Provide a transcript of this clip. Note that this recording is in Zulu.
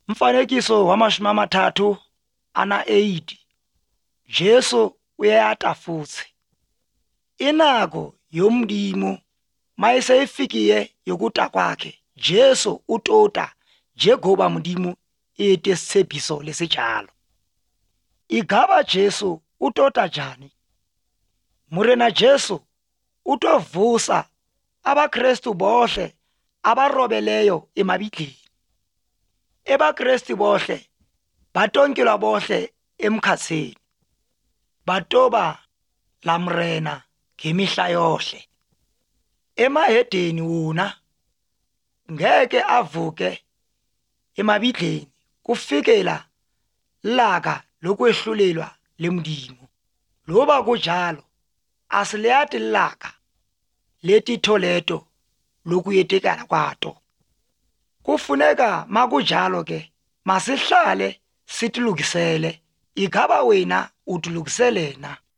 Mfanekiso wa 38 Jesu uyata futhi. Inako yomndimo mayiseyifikiye yokuta kwakhe Jesu utota njengoba mndimo ete sisebhiso lesitshalo. Igaba Jesu utota njani? Murena Jesu utovusa abaKristu bohle abarobeleyo emabidleni. EbaKristu bohle batonkelwa bohle emkhatsini. Batoba lamrena ngemihla yohle. Emahedeni wona ngeke avuke emabidleni kufikela laka lokwehlulelwa lemndimo. Loba kunjalo asileyati laka letitholeto lokuyetekana kwato. Kufuneka makunjalo ke masihlale sitilukisele igaba wena utulukisele na.